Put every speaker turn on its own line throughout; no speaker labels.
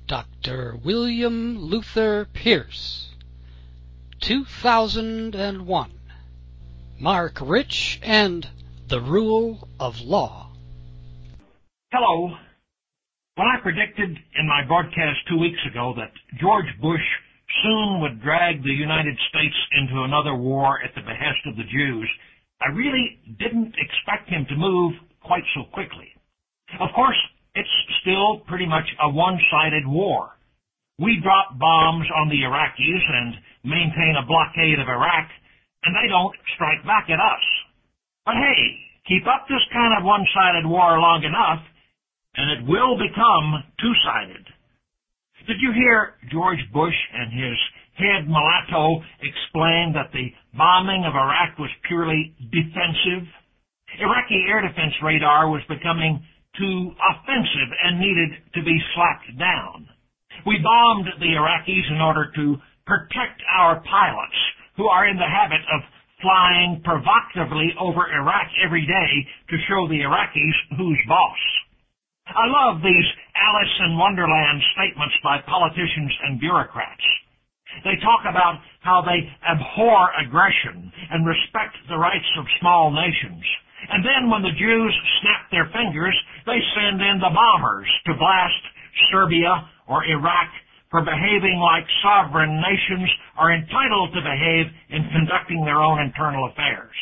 Dr. William Luther Pierce, 2001. Mark Rich and the Rule of Law.
Hello. When I predicted in my broadcast 2 weeks ago that George Bush soon would drag the United States into another war at the behest of the Jews, I really didn't expect him to move quite so quickly. Of course, it's still pretty much a one-sided war. We drop bombs on the Iraqis and maintain a blockade of Iraq, and they don't strike back at us. But hey, keep up this kind of one-sided war long enough, and it will become two-sided. Did you hear George Bush and his head mulatto explain that the bombing of Iraq was purely defensive? Iraqi air defense radar was becoming too offensive and needed to be slapped down. We bombed the Iraqis in order to protect our pilots, who are in the habit of flying provocatively over Iraq every day to show the Iraqis who's boss. I love these Alice in Wonderland statements by politicians and bureaucrats. They talk about how they abhor aggression and respect the rights of small nations. And then when the Jews snap their fingers, they send in the bombers to blast Serbia or Iraq for behaving like sovereign nations are entitled to behave in conducting their own internal affairs.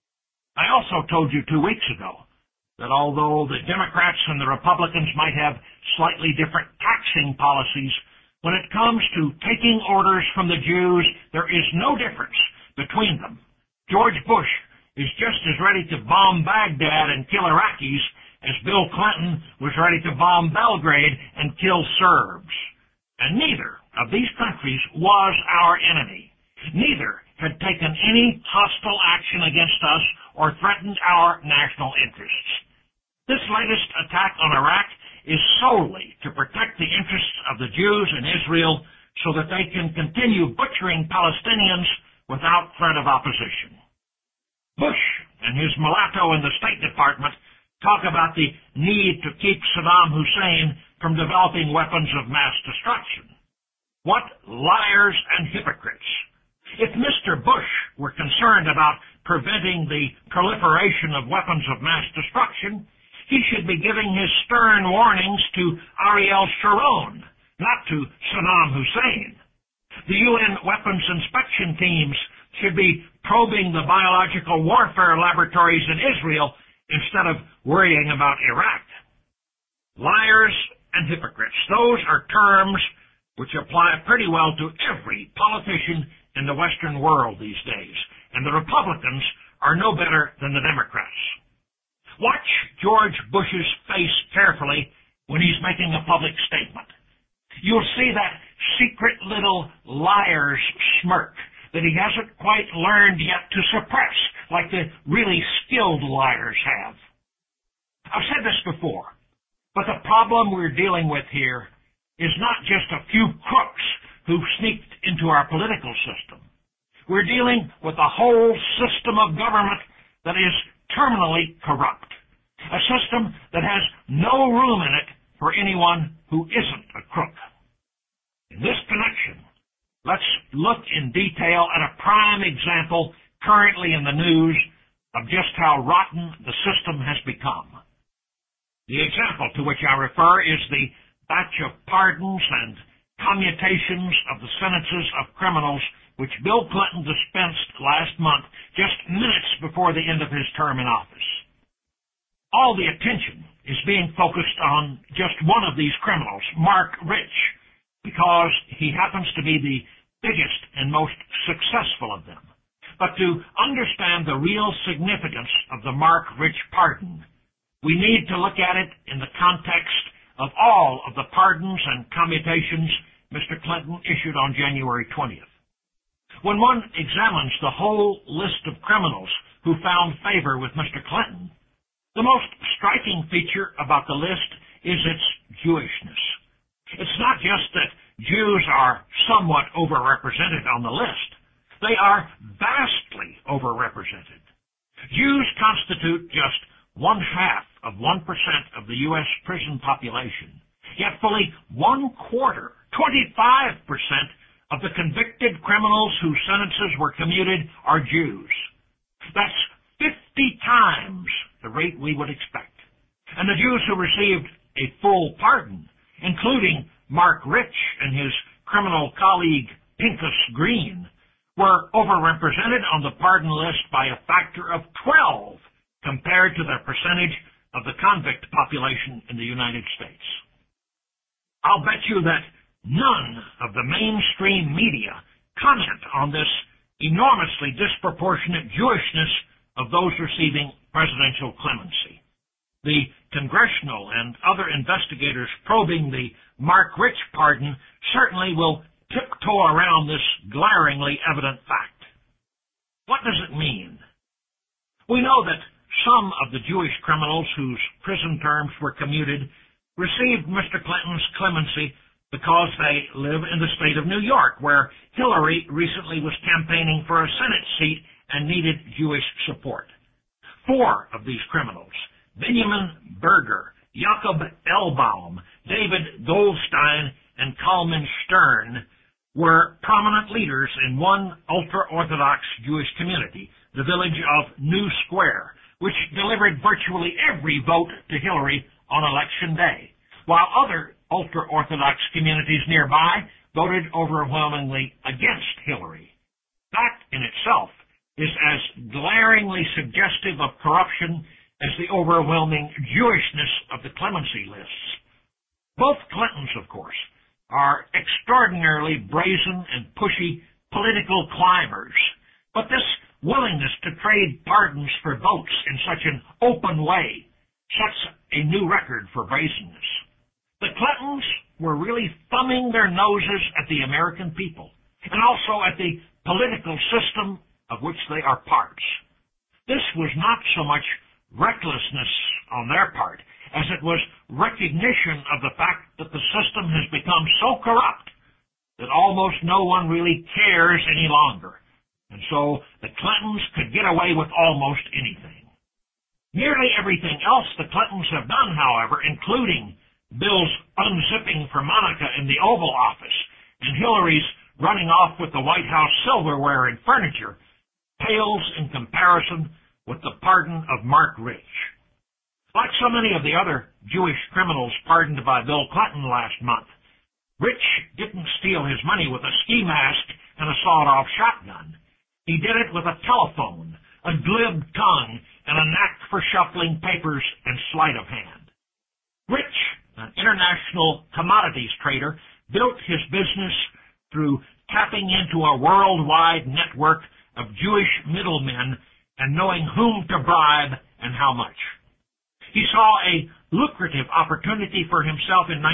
I also told you 2 weeks ago that although the Democrats and the Republicans might have slightly different taxing policies, when it comes to taking orders from the Jews, there is no difference between them. George Bush is just as ready to bomb Baghdad and kill Iraqis as Bill Clinton was ready to bomb Belgrade and kill Serbs. And neither of these countries was our enemy. Neither had taken any hostile action against us or threatened our national interests. This latest attack on Iraq is solely to protect the interests of the Jews in Israel so that they can continue butchering Palestinians without threat of opposition. Bush and his mulatto in the State Department talk about the need to keep Saddam Hussein from developing weapons of mass destruction. What liars and hypocrites! If Mr. Bush were concerned about preventing the proliferation of weapons of mass destruction, he should be giving his stern warnings to Ariel Sharon, not to Saddam Hussein. The UN weapons inspection teams should be probing the biological warfare laboratories in Israel instead of worrying about Iraq. Liars and hypocrites, those are terms which apply pretty well to every politician in the Western world these days, and the Republicans are no better than the Democrats. Watch George Bush's face carefully when he's making a public statement. You'll see that secret little liar's smirk that he hasn't quite learned yet to suppress, like the really skilled liars have. I've said this before, but the problem we're dealing with here is not just a few crooks who've sneaked into our political system. We're dealing with a whole system of government that is terminally corrupt, a system that has no room in it for anyone who isn't a crook. In this connection, let's look in detail at a prime example currently in the news of just how rotten the system has become. The example to which I refer is the batch of pardons and commutations of the sentences of criminals which Bill Clinton dispensed last month, just minutes before the end of his term in office. All the attention is being focused on just one of these criminals, Mark Rich, because he happens to be the biggest and most successful of them. But to understand the real significance of the Mark Rich pardon, we need to look at it in the context of all of the pardons and commutations Mr. Clinton issued on January 20th. When one examines the whole list of criminals who found favor with Mr. Clinton, the most striking feature about the list is its Jewishness. It's not just that Jews are somewhat overrepresented on the list. They are vastly overrepresented. Jews constitute just 0.5% of the U.S. prison population, Yet fully 1/4, 25% of the convicted criminals whose sentences were commuted are Jews. That's 50 times the rate we would expect. And the Jews who received a full pardon, including Mark Rich and his criminal colleague Pincus Green, were overrepresented on the pardon list by a factor of 12 compared to their percentage of the convict population in the United States. I'll bet you that none of the mainstream media comment on this enormously disproportionate Jewishness of those receiving presidential clemency. The congressional and other investigators probing the Mark Rich pardon certainly will tiptoe around this glaringly evident fact. What does it mean? We know that some of the Jewish criminals whose prison terms were commuted received Mr. Clinton's clemency because they live in the state of New York, where Hillary recently was campaigning for a Senate seat and needed Jewish support. 4 of these criminals, Benjamin Berger, Jacob Elbaum, David Goldstein, and Kalman Stern, were prominent leaders in one ultra-Orthodox Jewish community, the village of New Square, which delivered virtually every vote to Hillary on Election Day, while other ultra-Orthodox communities nearby voted overwhelmingly against Hillary. That in itself is as glaringly suggestive of corruption as the overwhelming Jewishness of the clemency lists. Both Clintons, of course, are extraordinarily brazen and pushy political climbers, but this willingness to trade pardons for votes in such an open way sets a new record for brazenness. The Clintons were really thumbing their noses at the American people, and also at the political system of which they are parts. This was not so much recklessness on their part as it was recognition of the fact that the system has become so corrupt that almost no one really cares any longer. And so the Clintons could get away with almost anything. Nearly everything else the Clintons have done, however, including Bill's unzipping for Monica in the Oval Office and Hillary's running off with the White House silverware and furniture, pales in comparison with the pardon of Mark Rich. Like so many of the other Jewish criminals pardoned by Bill Clinton last month, Rich didn't steal his money with a ski mask and a sawed-off shotgun. He did it with a telephone, a glib tongue, and a knack for shuffling papers and sleight of hand. Rich, an international commodities trader, built his business through tapping into a worldwide network of Jewish middlemen and knowing whom to bribe and how much. He saw a lucrative opportunity for himself in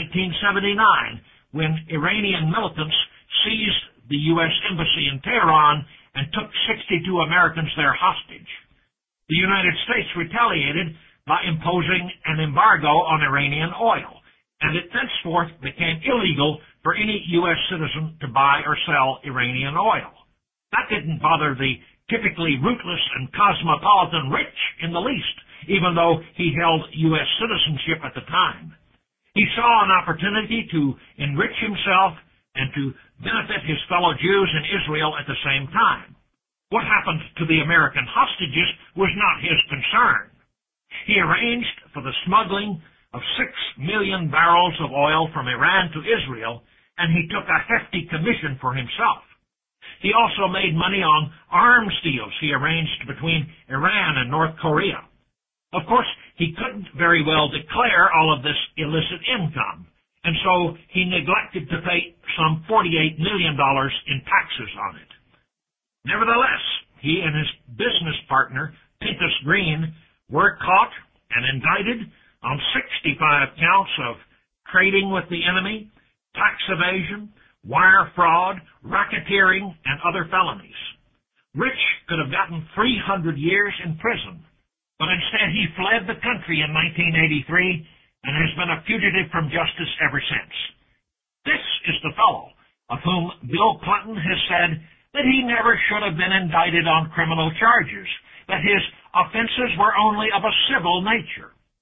1979 when Iranian militants seized the U.S. Embassy in Tehran and took 62 Americans there hostage. The United States retaliated by imposing an embargo on Iranian oil, and it thenceforth became illegal for any U.S. citizen to buy or sell Iranian oil. That didn't bother the typically rootless and cosmopolitan Rich in the least, even though he held U.S. citizenship at the time. He saw an opportunity to enrich himself and to benefit his fellow Jews in Israel at the same time. What happened to the American hostages was not his concern. He arranged for the smuggling of 6 million barrels of oil from Iran to Israel, and he took a hefty commission for himself. He also made money on arms deals he arranged between Iran and North Korea. Of course, he couldn't very well declare all of this illicit income, and so he neglected to pay some $48 million in taxes on it. Nevertheless, he and his business partner, Pincus Green, were caught and indicted on 65 counts of trading with the enemy, tax evasion, wire fraud, racketeering, and other felonies. Rich could have gotten 300 years in prison, but instead he fled the country in 1983 and has been a fugitive from justice ever since. This is the fellow of whom Bill Clinton has said that he never should have been indicted on criminal charges, that his offenses were only of a civil nature.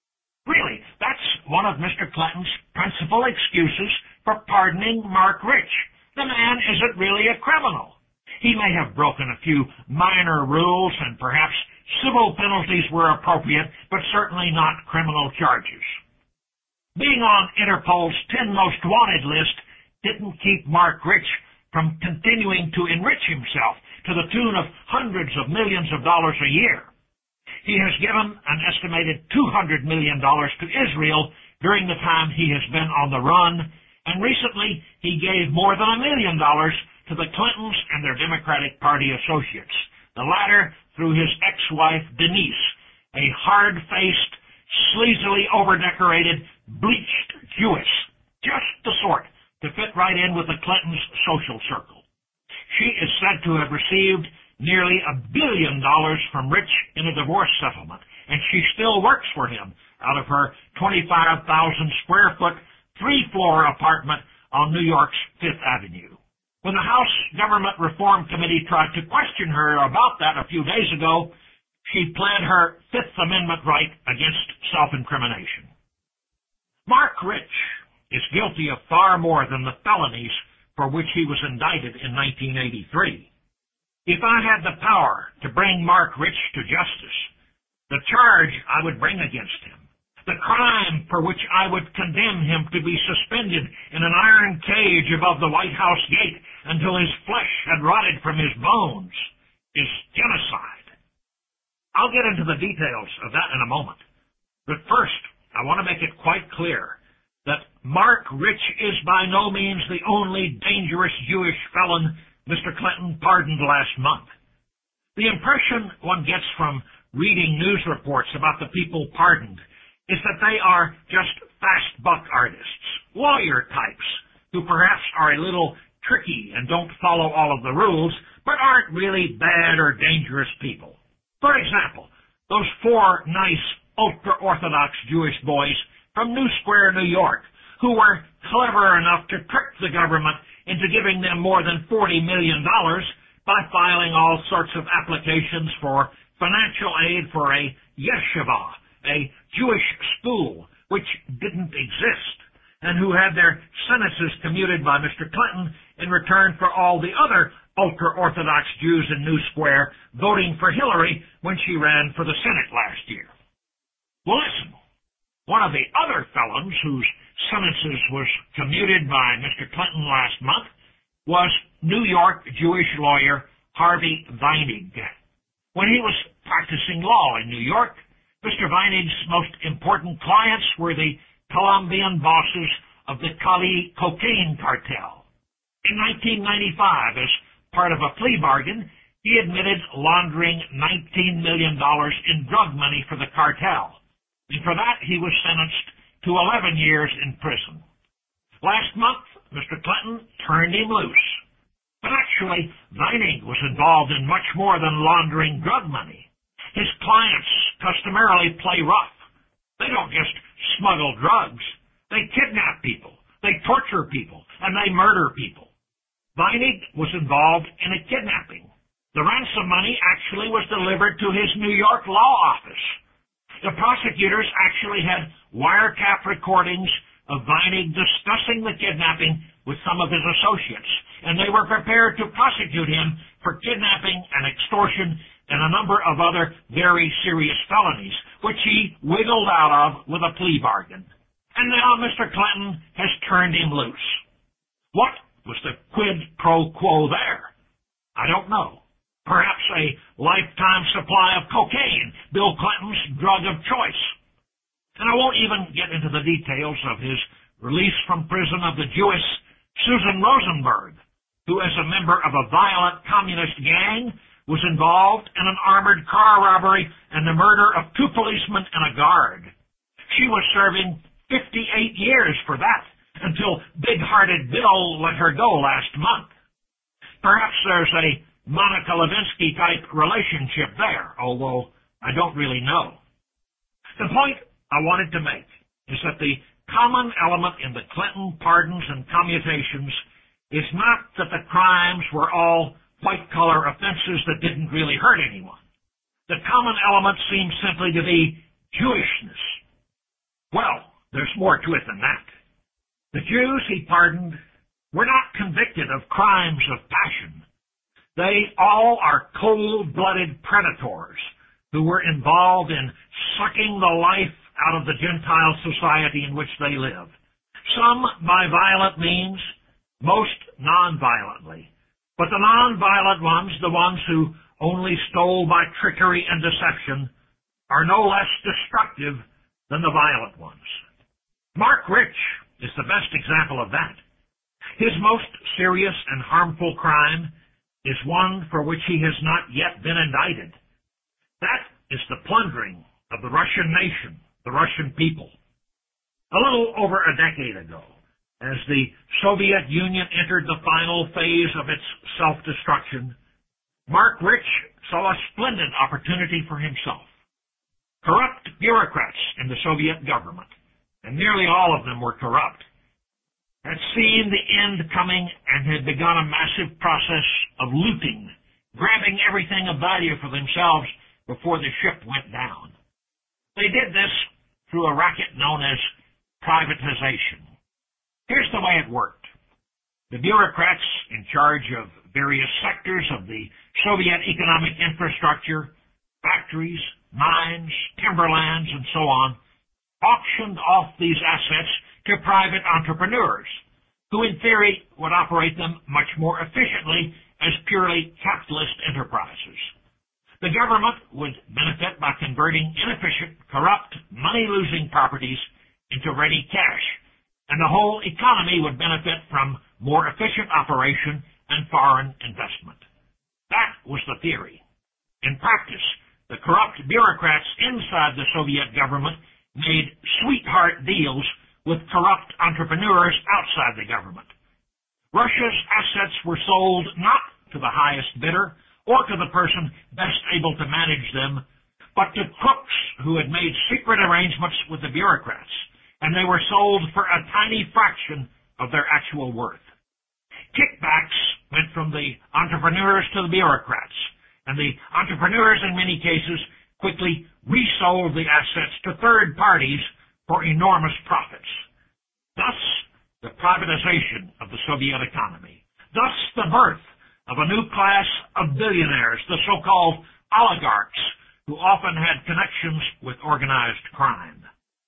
Really, that's one of Mr. Clinton's principal excuses for pardoning Mark Rich. The man isn't really a criminal. He may have broken a few minor rules and perhaps civil penalties were appropriate, but certainly not criminal charges. Being on Interpol's 10 Most Wanted list didn't keep Mark Rich from continuing to enrich himself to the tune of hundreds of millions of dollars a year. He has given an estimated $200 million to Israel during the time he has been on the run, and recently he gave more than $1 million to the Clintons and their Democratic Party associates, the latter through his ex-wife Denise, a hard-faced, sleazily overdecorated, bleached Jewess, just the sort to fit right in with the Clintons' social circle. She is said to have received nearly $1 billion from Rich in a divorce settlement, and she still works for him out of her 25,000 square foot, 3-floor apartment on New York's Fifth Avenue. When the House Government Reform Committee tried to question her about that a few days ago, she pled her Fifth Amendment right against self-incrimination. Mark Rich is guilty of far more than the felonies for which he was indicted in 1983. If I had the power to bring Mark Rich to justice, the charge I would bring against him, the crime for which I would condemn him to be suspended in an iron cage above the White House gate until his flesh had rotted from his bones, is genocide. I'll get into the details of that in a moment. But first, I want to make it quite clear that Mark Rich is by no means the only dangerous Jewish felon Mr. Clinton pardoned last month. The impression one gets from reading news reports about the people pardoned is that they are just fast buck artists, lawyer types, who perhaps are a little tricky and don't follow all of the rules, but aren't really bad or dangerous people. For example, those 4 nice, ultra-Orthodox Jewish boys from New Square, New York, who were clever enough to trick the government into giving them more than $40 million by filing all sorts of applications for financial aid for a yeshiva, a Jewish school, which didn't exist, and who had their sentences commuted by Mr. Clinton in return for all the other ultra-Orthodox Jews in New Square voting for Hillary when she ran for the Senate last year. Well, listen, one of the other felons whose sentences was commuted by Mr. Clinton last month was New York Jewish lawyer Harvey Weinig. When he was practicing law in New York, Mr. Weinig's most important clients were the Colombian bosses of the Cali cocaine cartel. In 1995, as part of a plea bargain, he admitted laundering $19 million in drug money for the cartel, and for that he was sentenced to 11 years in prison. Last month, Mr. Clinton turned him loose. But actually, Weinig was involved in much more than laundering drug money. His clients customarily play rough. They don't just smuggle drugs. They kidnap people, they torture people, and they murder people. Weinig was involved in a kidnapping. The ransom money actually was delivered to his New York law office. The prosecutors actually had wiretap recordings of Weinig discussing the kidnapping with some of his associates, and they were prepared to prosecute him for kidnapping and extortion and a number of other very serious felonies, which he wiggled out of with a plea bargain. And now Mr. Clinton has turned him loose. What was the quid pro quo there? I don't know. Perhaps a lifetime supply of cocaine, Bill Clinton's drug of choice. And I won't even get into the details of his release from prison of the Jewess Susan Rosenberg, who as a member of a violent communist gang was involved in an armored car robbery and the murder of 2 policemen and a guard. She was serving 58 years for that until big-hearted Bill let her go last month. Perhaps there's a Monica Lewinsky-type relationship there, although I don't really know. The point I wanted to make is that the common element in the Clinton pardons and commutations is not that the crimes were all white-collar offenses that didn't really hurt anyone. The common element seems simply to be Jewishness. Well, there's more to it than that. The Jews he pardoned were not convicted of crimes of passion. They all are cold-blooded predators who were involved in sucking the life out of the Gentile society in which they live. Some by violent means, most non-violently. But the non-violent ones, the ones who only stole by trickery and deception, are no less destructive than the violent ones. Mark Rich is the best example of that. His most serious and harmful crime is one for which he has not yet been indicted. That is the plundering of the Russian nation, the Russian people. A little over a decade ago, as the Soviet Union entered the final phase of its self-destruction, Mark Rich saw a splendid opportunity for himself. Corrupt bureaucrats in the Soviet government, and nearly all of them were corrupt, had seen the end coming and had begun a massive process of looting, grabbing everything of value for themselves before the ship went down. They did this through a racket known as privatization. Here's the way it worked. The bureaucrats in charge of various sectors of the Soviet economic infrastructure, factories, mines, timberlands, and so on, auctioned off these assets to private entrepreneurs, who in theory would operate them much more efficiently as purely capitalist enterprises. The government would benefit by converting inefficient, corrupt, money-losing properties into ready cash, and the whole economy would benefit from more efficient operation and foreign investment. That was the theory. In practice, the corrupt bureaucrats inside the Soviet government made sweetheart deals with corrupt entrepreneurs outside the government. Russia's assets were sold not to the highest bidder or to the person best able to manage them, but to crooks who had made secret arrangements with the bureaucrats, and they were sold for a tiny fraction of their actual worth. Kickbacks went from the entrepreneurs to the bureaucrats, and the entrepreneurs in many cases quickly resold the assets to third parties for enormous profits. Thus, the privatization of the Soviet economy. Thus, the birth of a new class of billionaires, the so-called oligarchs, who often had connections with organized crime.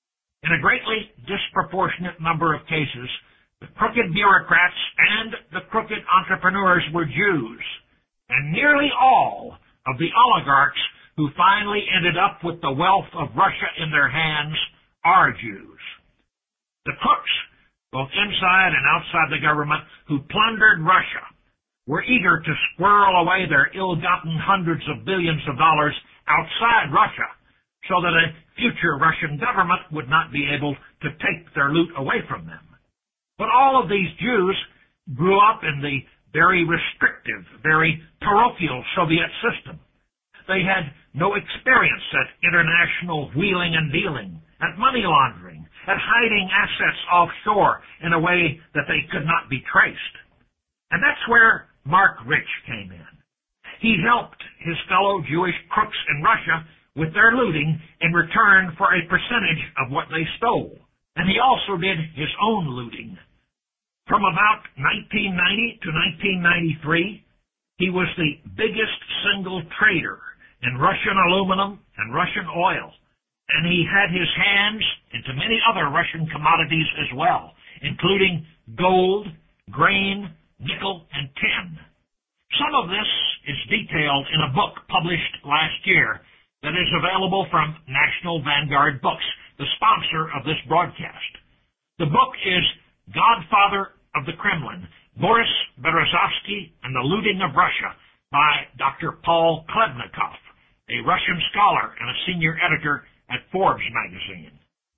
In a greatly disproportionate number of cases, the crooked bureaucrats and the crooked entrepreneurs were Jews, and nearly all of the oligarchs who finally ended up with the wealth of Russia in their hands are Jews. The crooks, both inside and outside the government, who plundered Russia, were eager to squirrel away their ill-gotten hundreds of billions of dollars outside Russia so that a future Russian government would not be able to take their loot away from them. But all of these Jews grew up in the very restrictive, very parochial Soviet system. They had no experience at international wheeling and dealing, at money laundering, at hiding assets offshore in a way that they could not be traced. And that's where Mark Rich came in. He helped his fellow Jewish crooks in Russia with their looting in return for a percentage of what they stole. And he also did his own looting. From about 1990 to 1993, he was the biggest single trader in Russian aluminum and Russian oil, and he had his hands into many other Russian commodities as well, including gold, grain, nickel, and tin. Some of this is detailed in a book published last year that is available from National Vanguard Books, the sponsor of this broadcast. The book is Godfather of the Kremlin, Boris Berezovsky and the Looting of Russia by Dr. Paul Klebnikov, a Russian scholar and a senior editor at Forbes magazine.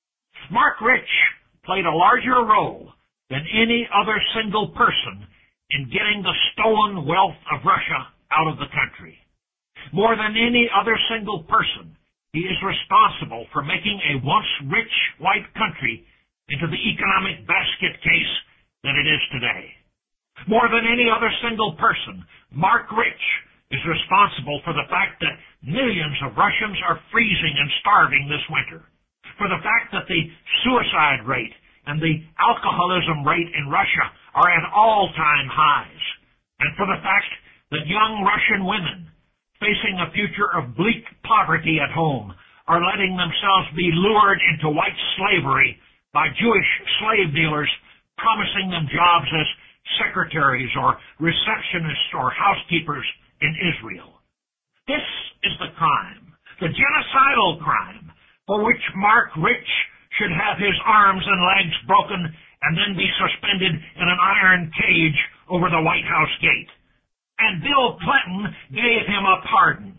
Mark Rich played a larger role than any other single person in getting the stolen wealth of Russia out of the country. More than any other single person, he is responsible for making a once rich white country into the economic basket case that it is today. More than any other single person, Mark Rich is responsible for the fact that millions of Russians are freezing and starving this winter, for the fact that the suicide rate and the alcoholism rate in Russia are at all-time highs, and for the fact that young Russian women facing a future of bleak poverty at home are letting themselves be lured into white slavery by Jewish slave dealers promising them jobs as secretaries or receptionists or housekeepers in Israel. This is the crime, the genocidal crime, for which Mark Rich should have his arms and legs broken and then be suspended in an iron cage over the White House gate. And Bill Clinton gave him a pardon.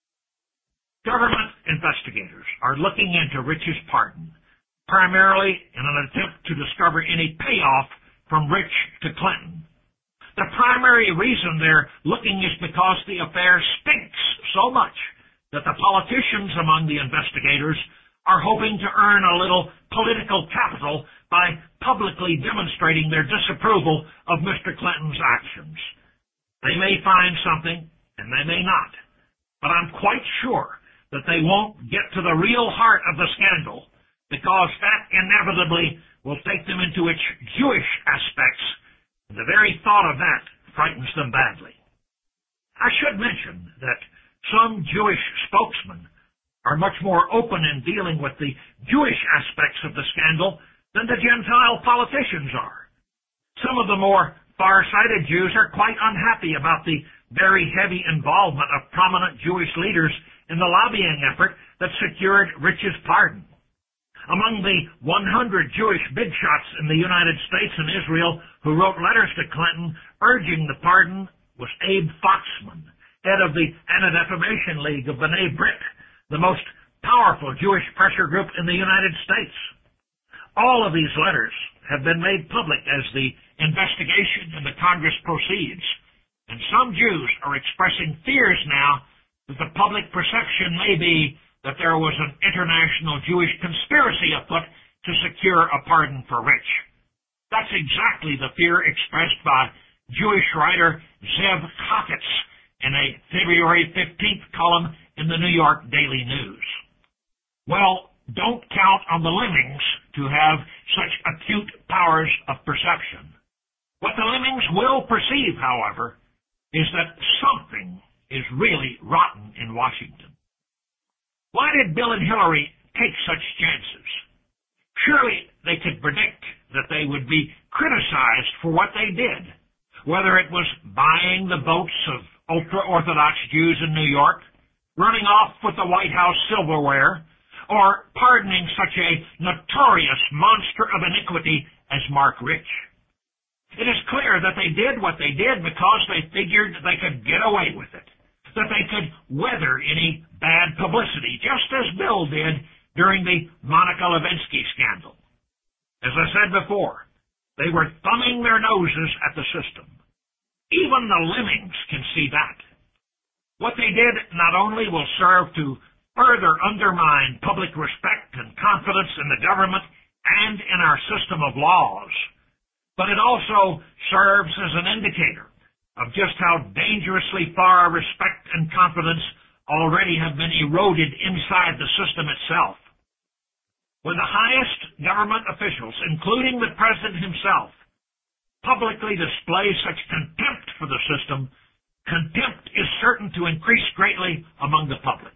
Government investigators are looking into Rich's pardon, primarily in an attempt to discover any payoff from Rich to Clinton. The primary reason they're looking is because the affair stinks so much that the politicians among the investigators are hoping to earn a little political capital by publicly demonstrating their disapproval of Mr. Clinton's actions. They may find something, and they may not, but I'm quite sure that they won't get to the real heart of the scandal, because that inevitably will take them into its Jewish aspects, and the very thought of that frightens them badly. I should mention that some Jewish spokesmen are much more open in dealing with the Jewish aspects of the scandal than the Gentile politicians are. Some of the more far-sighted Jews are quite unhappy about the very heavy involvement of prominent Jewish leaders in the lobbying effort that secured Rich's pardon. Among the 100 Jewish bigshots in the United States and Israel who wrote letters to Clinton urging the pardon was Abe Foxman, head of the Anti-Defamation League of B'nai Brit, the most powerful Jewish pressure group in the United States. All of these letters have been made public as the investigation in the Congress proceeds, and some Jews are expressing fears now that the public perception may be that there was an international Jewish conspiracy afoot to secure a pardon for Rich. That's exactly the fear expressed by Jewish writer Zev Chafetz in a February 15th column in the New York Daily News. Well, don't count on the lemmings to have such acute powers of perception. What the lemmings will perceive, however, is that something is really rotten in Washington. Why did Bill and Hillary take such chances? Surely they could predict that they would be criticized for what they did, whether it was buying the votes of ultra-Orthodox Jews in New York, running off with the White House silverware, or pardoning such a notorious monster of iniquity as Mark Rich. It is clear that they did what they did because they figured they could get away with it, that they could weather any bad publicity, just as Bill did during the Monica Lewinsky scandal. As I said before, they were thumbing their noses at the system. Even the lemmings can see that. What they did not only will serve to further undermine public respect and confidence in the government and in our system of laws, but it also serves as an indicator of just how dangerously far respect and confidence already have been eroded inside the system itself. When the highest government officials, including the president himself, publicly display such contempt for the system, contempt is certain to increase greatly among the public.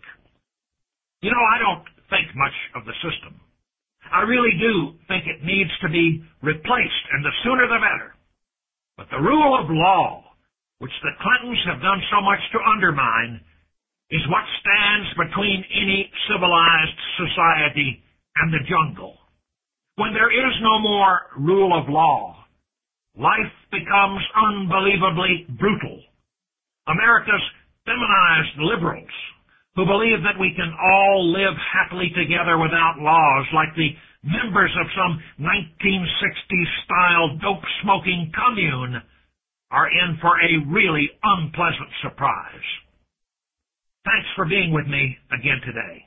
You know, I don't think much of the system. I really do think it needs to be replaced, and the sooner the better. But the rule of law, which the Clintons have done so much to undermine, is what stands between any civilized society and the jungle. When there is no more rule of law, life becomes unbelievably brutal. America's feminized liberals, who believe that we can all live happily together without laws like the members of some 1960s-style dope-smoking commune, are in for a really unpleasant surprise. Thanks for being with me again today.